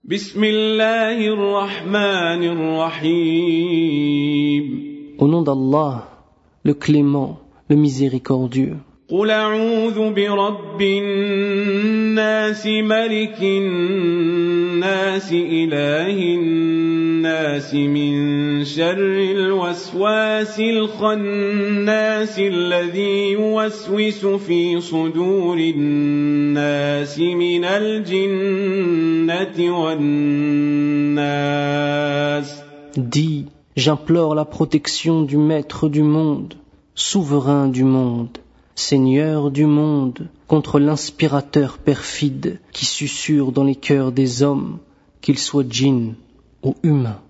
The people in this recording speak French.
بسم الله الرحمن الرحيم. Au nom d'Allah, le clément, le miséricordieux. قل أعوذ برب الناس ملك الناس إله الناس من شر الوسواس الخناس الذي يوسوس في صدور الناس من الجنة والناس. Dis, j'implore la protection du Maître du monde, souverain du monde, Seigneur du monde, contre l'inspirateur perfide qui susurre dans les cœurs des hommes, qu'ils soient djinns ou humains.